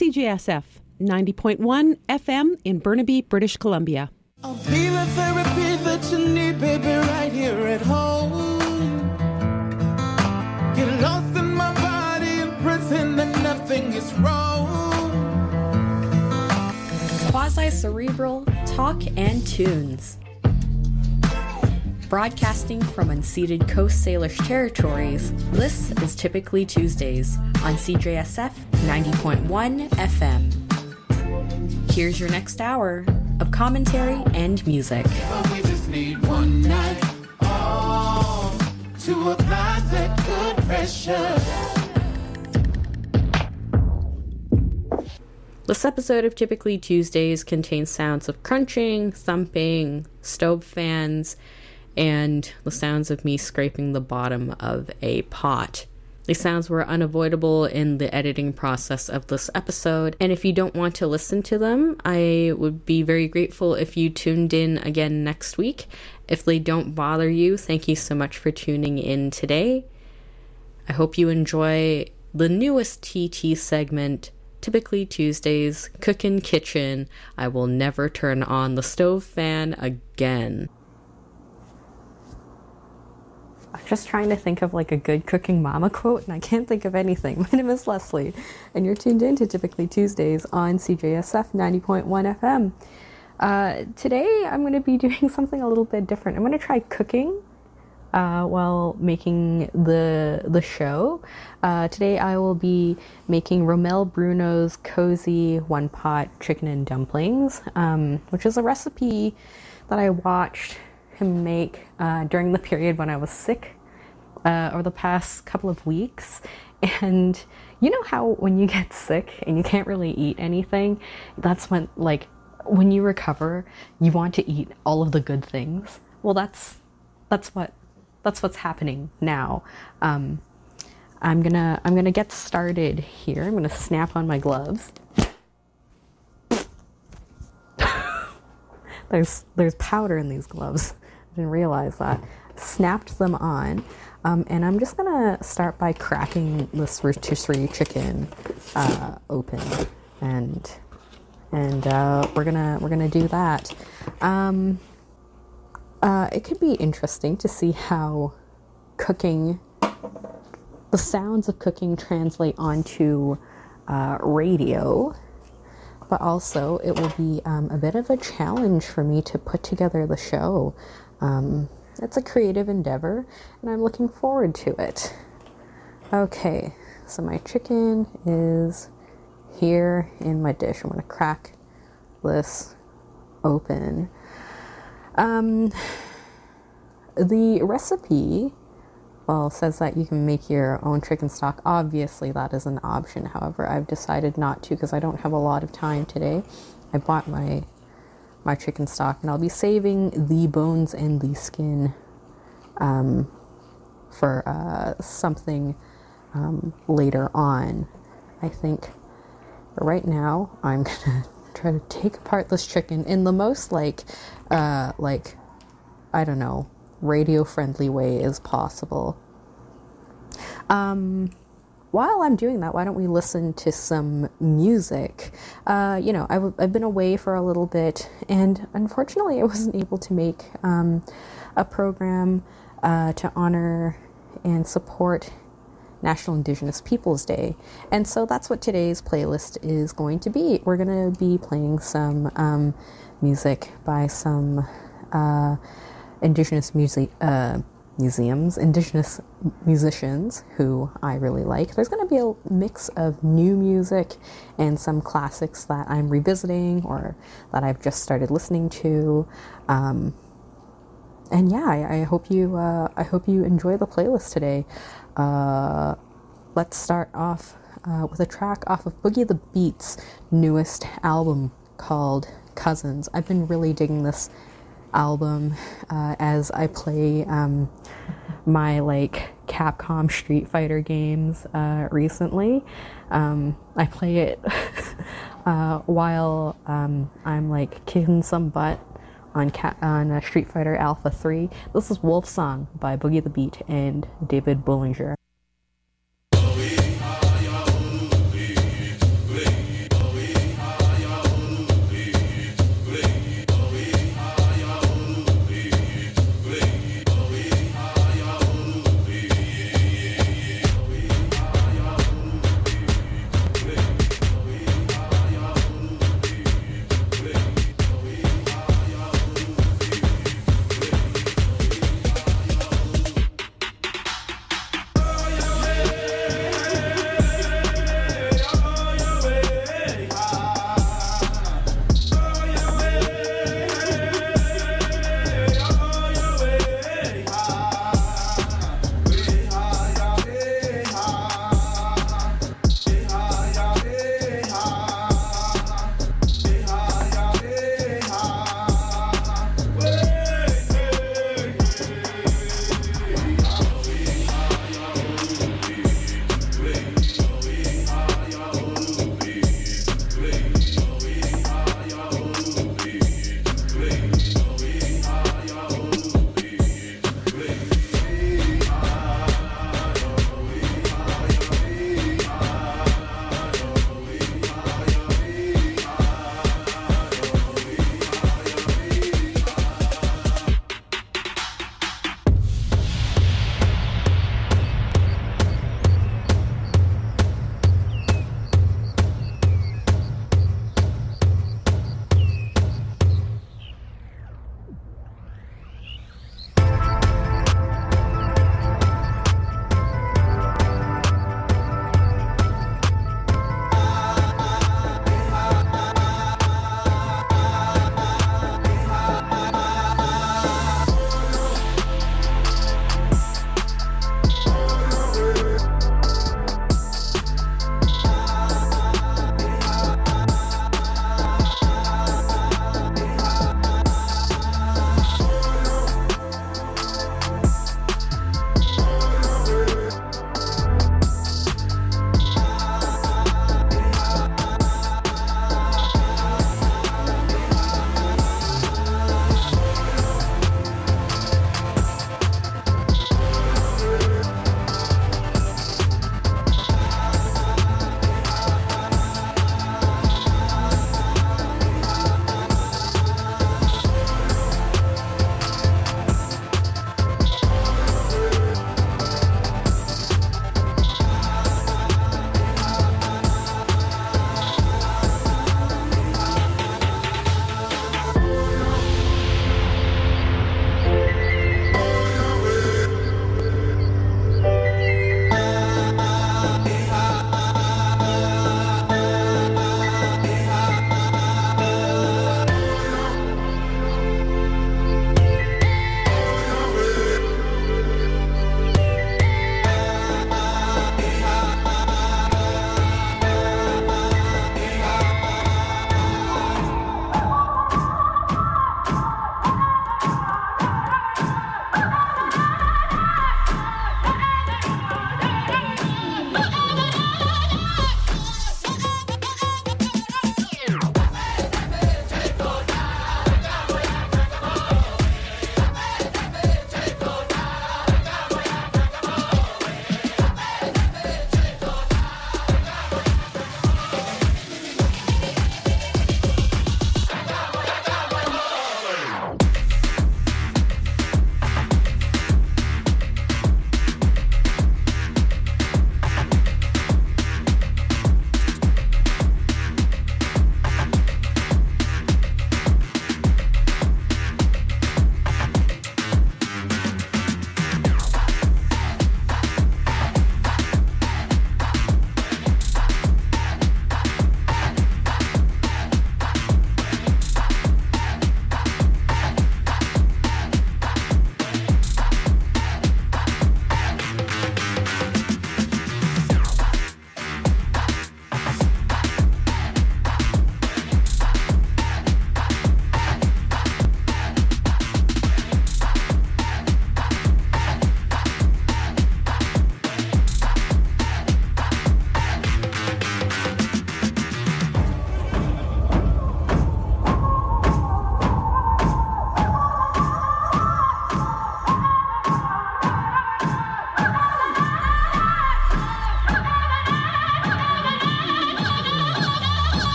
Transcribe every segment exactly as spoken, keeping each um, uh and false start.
C J S F ninety point one F M in Burnaby, British Columbia. I'll be the therapy that you need, baby, right here at home. Get lost in my body and pretend that nothing is wrong. Quasi-cerebral talk and tunes. Broadcasting from unceded Coast Salish territories, this is Typically Tuesdays on C J S F ninety point one F M. Here's your next hour of commentary and music. But we just need one night oh, to apply that good pressure. This episode of Typically Tuesdays contains sounds of crunching, thumping, stove fans, and the sounds of me scraping the bottom of a pot. These sounds were unavoidable in the editing process of this episode, and if you don't want to listen to them, I would be very grateful if you tuned in again next week. If they don't bother you, thank you so much for tuning in today. I hope you enjoy the newest T T segment, Typically Tuesdays, Cookin' Kitchen. I will never turn on the stove fan again. I'm just trying to think of like a good cooking mama quote, and I can't think of anything. My name is Leslie, and you're tuned in to Typically Tuesdays on C J S F ninety point one F M. Uh, today, I'm going to be doing something a little bit different. I'm going to try cooking uh, while making the the show. Uh, today, I will be making Romel Bruno's cozy one-pot chicken and dumplings, um, which is a recipe that I watched him make uh, during the period when I was sick, uh, or the past couple of weeks. And you know how when you get sick and you can't really eat anything, that's when, like, when you recover, you want to eat all of the good things. Well, that's that's what that's what's happening now. Um, I'm gonna I'm gonna get started here. I'm gonna snap on my gloves. there's there's powder in these gloves. I didn't realize that. Snapped them on, um, and I'm just gonna start by cracking this rotisserie chicken uh, open, and and uh, we're gonna we're gonna do that. Um, uh, it could be interesting to see how cooking, the sounds of cooking, translate onto uh, radio. But also, it will be um, a bit of a challenge for me to put together the show. Um, it's a creative endeavor, and I'm looking forward to it. Okay, so my chicken is here in my dish. I'm going to crack this open. Um, the recipe, well, says that you can make your own chicken stock. Obviously, that is an option. However, I've decided not to because I don't have a lot of time today. I bought my my chicken stock, and I'll be saving the bones and the skin um, for uh, something um, later on, I think. But right now, I'm gonna try to take apart this chicken in the most, like, uh, like, I don't know, radio-friendly way as possible. Um, while I'm doing that, why don't we listen to some music? Uh, you know, I've, I've been away for a little bit, and unfortunately I wasn't able to make um, a program uh, to honor and support National Indigenous Peoples Day. And so that's what today's playlist is going to be. We're going to be playing some um, music by some uh, Indigenous music uh, museums, Indigenous musicians who I really like. There's going to be a mix of new music and some classics that I'm revisiting or that I've just started listening to. Um, and yeah, I, I hope you uh, I hope you enjoy the playlist today. Uh, let's start off uh, with a track off of Boogie the Beat's newest album called Cousins. I've been really digging this album uh, as I play um, my like Capcom Street Fighter games uh, recently. Um, I play it uh, while um, I'm like kicking some butt on Ca- on uh, Street Fighter Alpha three. This is Wolf Song by Boogie the Beat and David Bollinger.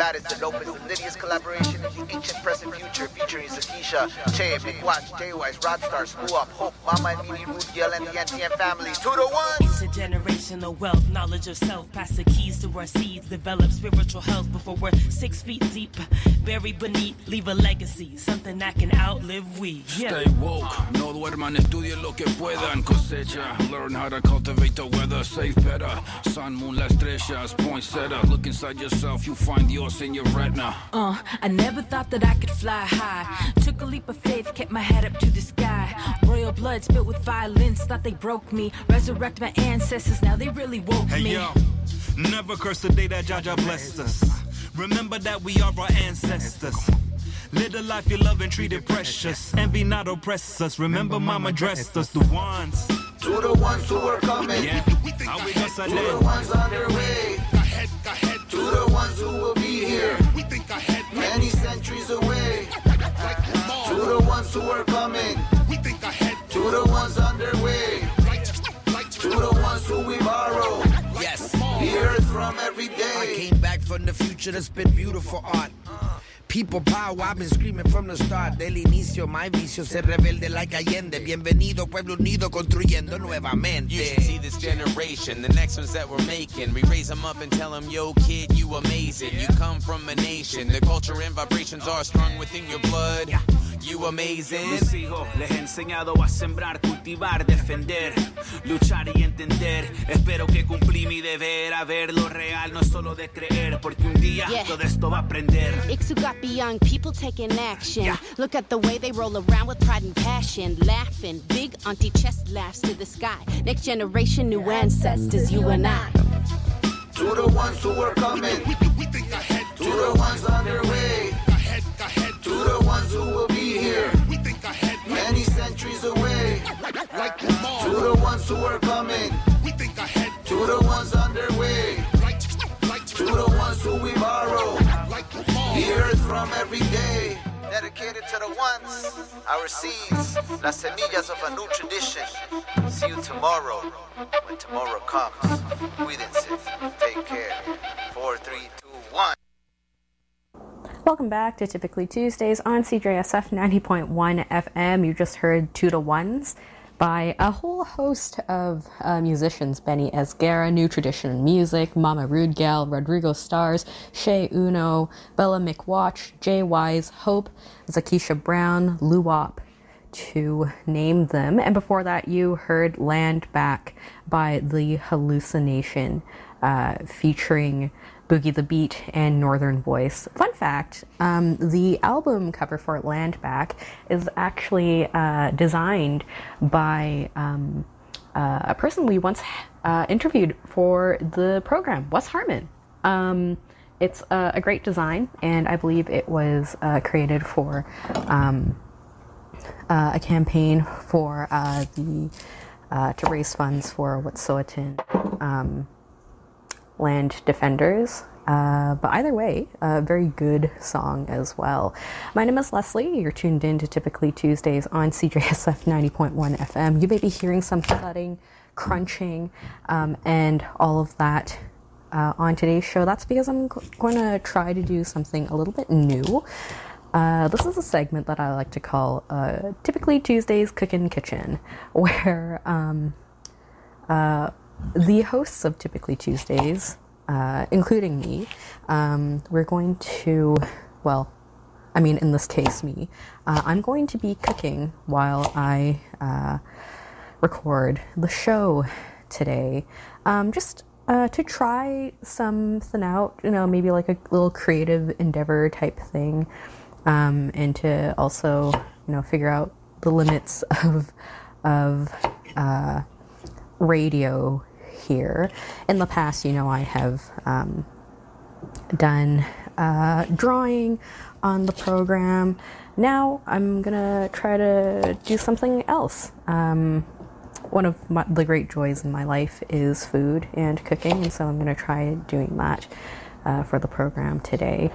baddest, the dopest, the littiest collaboration in the ancient present future, featuring Zakisha, Che, Big Watch, J-Wise, Rodstar, Screw Up, Hope, Mama and Mini, Rudiel, and the N T M family. To the ones! Intergenerational wealth, knowledge of self, pass the keys to our seeds, develop spiritual health before we're six feet deep, buried beneath, leave a legacy, something that can outlive we. Yeah. Stay woke, no duerman, estudien lo que puedan, cosecha, learn how to cultivate the weather, save better, sun, moon, las estrellas, poinsettia, look inside yourself, you find yours in your retina. Uh, I never thought that I could fly high, took a leap of faith, kept my head up to the sky, royal blood spilled with violence, thought they broke me, resurrect my ancestors, now they really woke hey, me. Yo, never curse the day that Jaja blessed us, remember that we are our ancestors. Live the life you love and treat it precious. Envy not oppress us. Remember mama dressed us the ones. To the ones who are coming. Yeah. To the ones on their way. To the ones who will be here. Many centuries away. To the ones who are coming. To the ones on their way. To the ones who we borrow. Yes. The earth from every day. I came back from the future to spit beautiful art. People power, I've been screaming from the start. Del inicio, my vicio, ser rebelde like Allende. Bienvenido, pueblo unido, construyendo nuevamente. You should see this generation, the next ones that we're making. We raise them up and tell them, yo kid, you amazing. You come from a nation, the culture and vibrations are strung within your blood. You amazing. Mis hijos les he enseñado a sembrar, cultivar, defender, luchar y entender. Espero que cumplí mi deber, a ver lo real, no solo de creer, porque un día yeah. todo esto va a aprender. Ixu got young people taking action. Yeah. Look at the way they roll around with pride and passion, laughing, big auntie chest laughs to the sky. Next generation, new ancestors, you and I. To the ones who are coming, to the ones on their way, to the ones who will be here, many centuries away. To the ones who are coming, to the ones on their way, to the ones who we borrow. The earth from every day. Dedicated to the ones, our seeds, las semillas of a new tradition. See you tomorrow, when tomorrow comes. Cuídense, take care. Four, three, two, one. Welcome back to Typically Tuesdays on C J S F ninety point one F M. You just heard Two to Ones by a whole host of uh, musicians: Benny Esguerra, New Tradition in Music, Mama Rudiel, Rodrigo Stars, Shea Uno, Bella McWatch, Jay Wise, Hope, Zakisha Brown, Luwop, to name them. And before that, you heard Land Back by The Hallucination, uh, featuring Boogie the Beat and Northern Voice. Fun fact, um, the album cover for Land Back is actually uh, designed by um, uh, a person we once uh, interviewed for the program, Wes Harmon. Um, it's a, a great design, and I believe it was uh, created for um, uh, a campaign for uh, the uh, to raise funds for Wet'suwet'en um, land defenders. Uh, but either way, a very good song as well. My name is Leslie. You're tuned in to Typically Tuesdays on C J S F ninety point one F M. You may be hearing some thudding, crunching, um, and all of that uh, on today's show. That's because I'm g- going to try to do something a little bit new. Uh, this is a segment that I like to call uh, Typically Tuesdays Cookin' Kitchen, where um, uh, the hosts of Typically Tuesdays, uh, including me, um, we're going to, well, I mean, in this case, me, uh, I'm going to be cooking while I uh, record the show today. Um, just uh, to try something out, you know, maybe like a little creative endeavor type thing. Um, and to also, you know, figure out the limits of of uh, radio here. In the past, you know, I have um, done uh, drawing on the program. Now I'm gonna try to do something else. Um, one of my, the great joys in my life is food and cooking, and so I'm gonna try doing that uh, for the program today.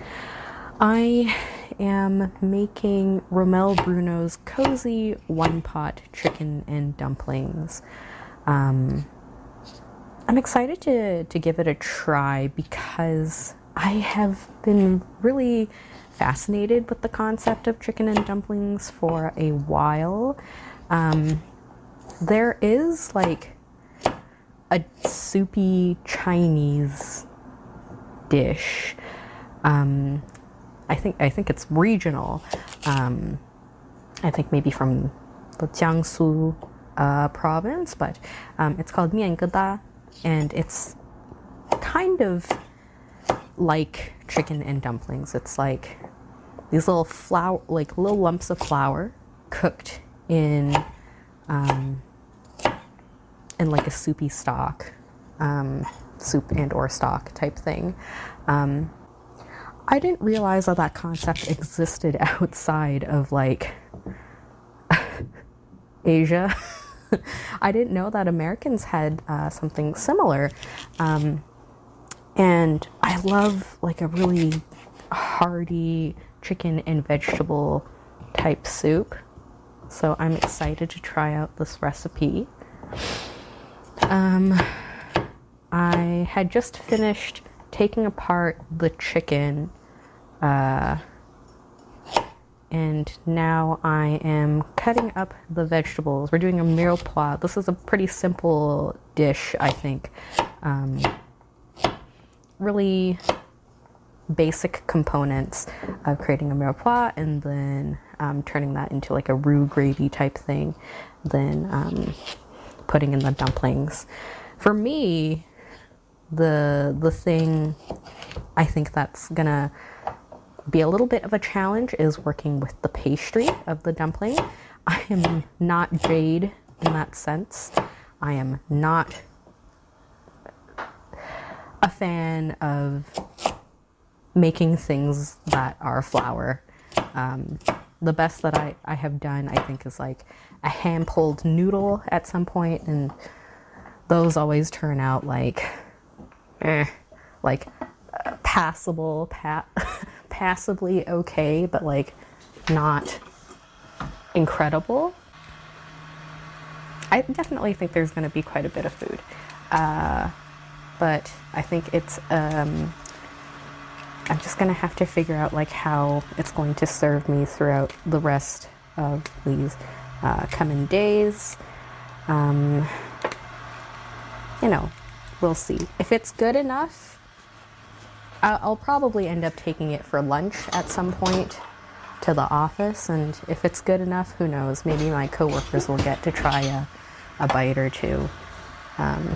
I am making Romel Bruno's cozy one-pot chicken and dumplings. Um, I'm excited to, to give it a try because I have been really fascinated with the concept of chicken and dumplings for a while. Um, there is like a soupy Chinese dish. Um, I think I think it's regional. Um, I think maybe from the Jiangsu uh, province, but um, it's called mian geda, and it's kind of like chicken and dumplings. It's like these little flour, like little lumps of flour, cooked in um, in like a soupy stock, um, soup and or stock type thing. Um, I didn't realize that that concept existed outside of like Asia. I didn't know that Americans had uh, something similar. Um, and I love like a really hearty chicken and vegetable type soup. So I'm excited to try out this recipe. Um, I had just finished taking apart the chicken, uh, and now I am cutting up the vegetables. We're doing a mirepoix. This is a pretty simple dish, I think. Um, really basic components of creating a mirepoix and then um, turning that into like a roux gravy type thing, then um, putting in the dumplings. For me, the the thing I think that's gonna be a little bit of a challenge is working with the pastry of the dumpling. I am not Jade in that sense. I am not a fan of making things that are flour. Um, the best that I, I have done, I think, is like a hand-pulled noodle at some point, and those always turn out like, eh, like uh, passable, pa- passably okay, but like not incredible. I definitely think there's going to be quite a bit of food, uh, but I think it's. Um, I'm just gonna have to figure out like how it's going to serve me throughout the rest of these uh, coming days. Um, you know, we'll see. If it's good enough, I'll, I'll probably end up taking it for lunch at some point to the office, and if it's good enough, who knows? Maybe my coworkers will get to try a, a bite or two. Um,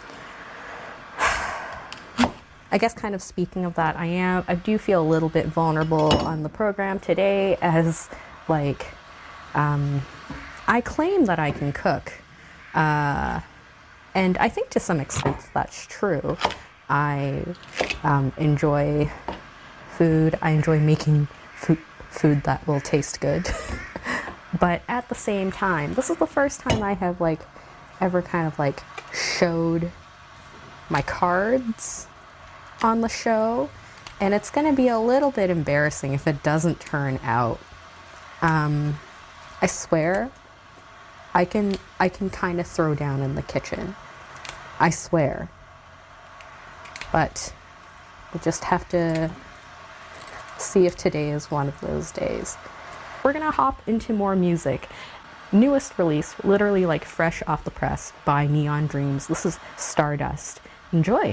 I guess kind of speaking of that, I am, I do feel a little bit vulnerable on the program today as like, um, I claim that I can cook. Uh, and I think to some extent that's true. I um, enjoy food. I enjoy making food, food that will taste good. But at the same time, this is the first time I have like ever kind of like showed my cards on the show, and it's going to be a little bit embarrassing if it doesn't turn out. Um, I swear, I can I can kind of throw down in the kitchen. I swear. But we'll just have to see if today is one of those days. We're going to hop into more music. Newest release, literally like fresh off the press by Neon Dreams. This is Stardust. Enjoy.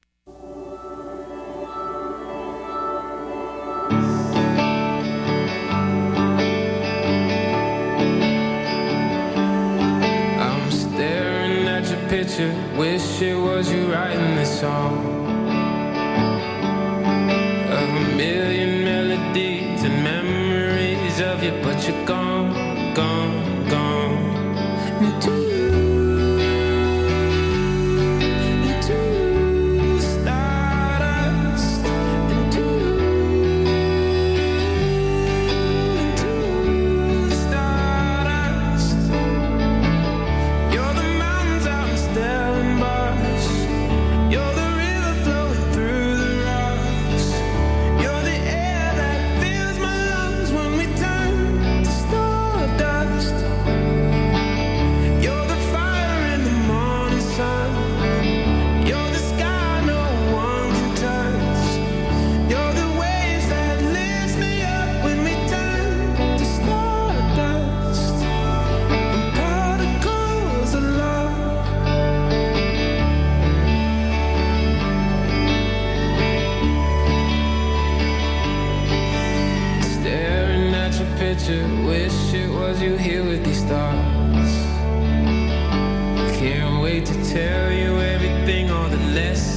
Picture, wish it was you writing this song of a million melodies and memories of you, but you're gone, gone, gone. Into, into stardust, into, into stardust. You're the mountains out in Stellenbosch. You're the river flowing through the rocks. You're the air that fills my lungs when we turn to stardust.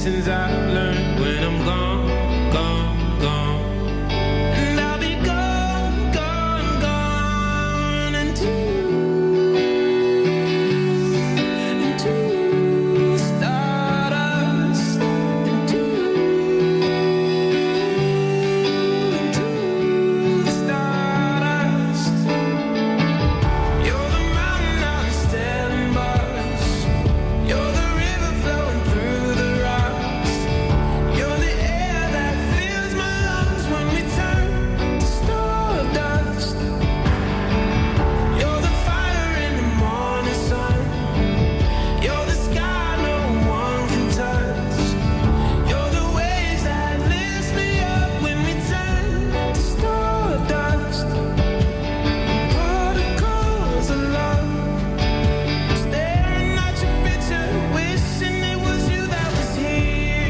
lessons I've learned when I'm gone, gone, gone. And I'll be gone, gone, gone into, into stardust, into, into stardust. You're the mountain on the Stellenbosch. You're the river flowing through the rocks. You're the air that fills my lungs when we turn to stardust. You're the fire in the morning sun. You're the sky no one can touch. You're the waves that lift me up when we turn to stardust. Particles of love, staring at your picture, wishing it was you that was here.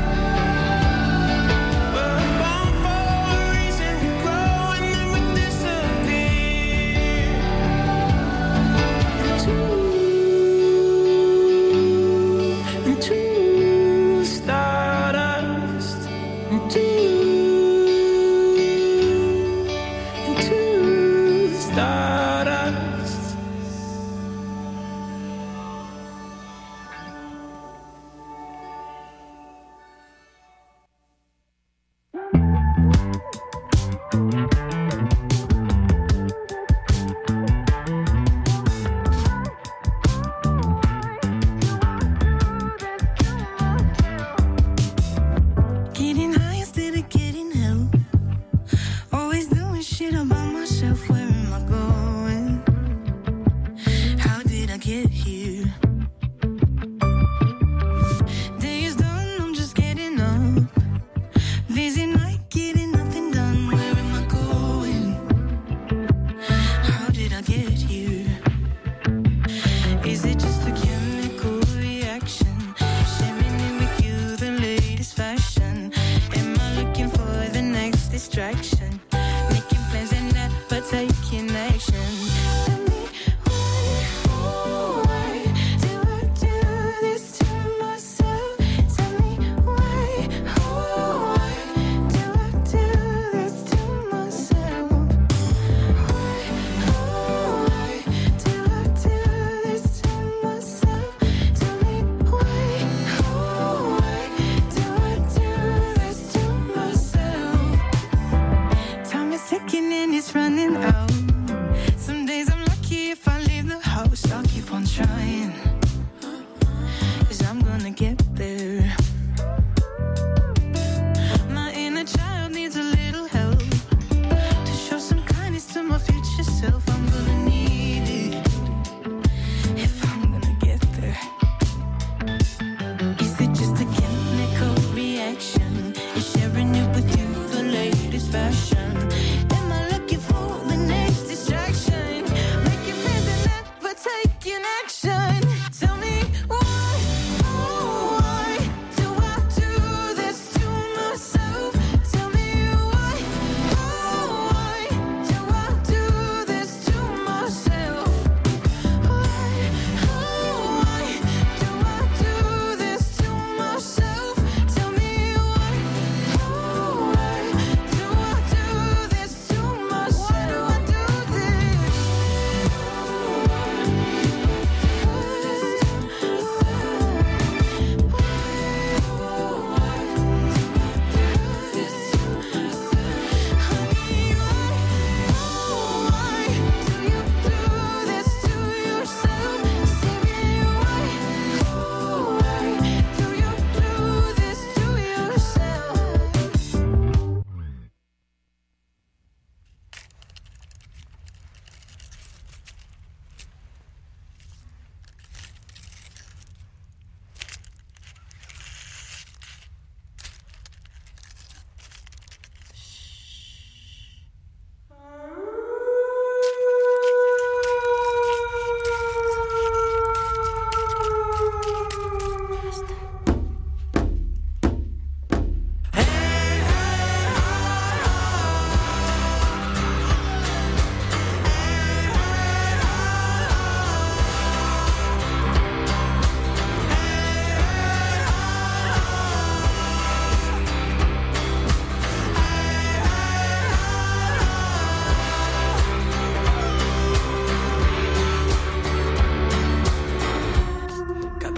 We're born for a reason, we grow and then we disappear. Into, into stardust, into, into stardust. Getting high instead of getting help. Always doing shit about myself. Where am I going? How did I get here? Day is done, I'm just getting up. Busy night, getting nothing done. Where am I going? How did I get here? Is it just a chemical reaction? Shimmering with you, the latest fashion. Am I looking for the next distraction? Making plans and never taking action. Tell me why, why do I do this to myself? Tell me why, why do I do this to myself? Why, why do I do this to myself?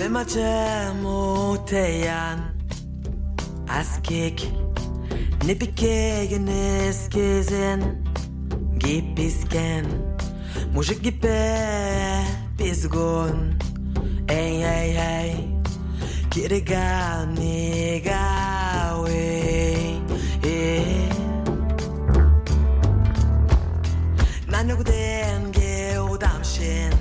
맞아 못해야 아스킥 니피케게 네스키젠 기피스캔 무식기 빼 비스곤 에이 에이 에이 길이가 니가 왜 난 누구 된게 오담신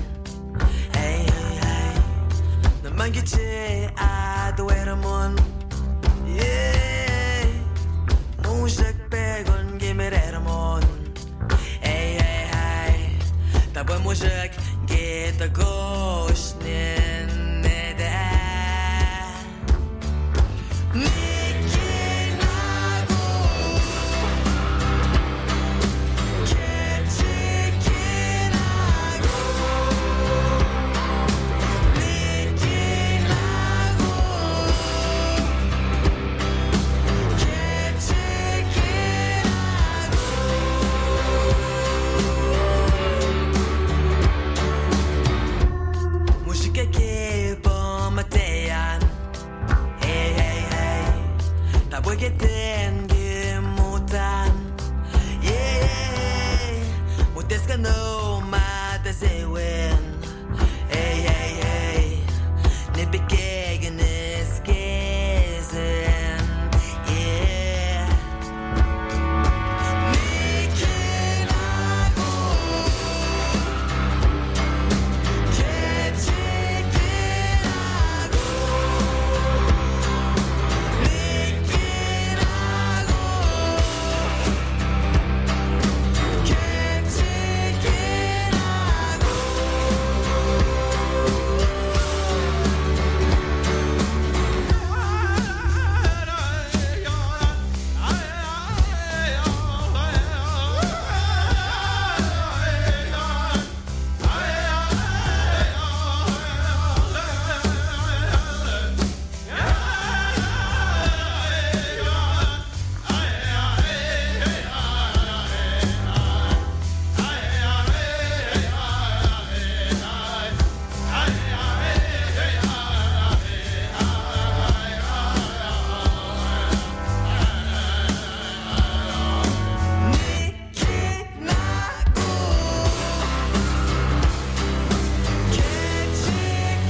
만기지 아도 에라몬 yeah 무색 백원 기밀 에라몬 에이 에이 에이 다본 무색 기타 고시네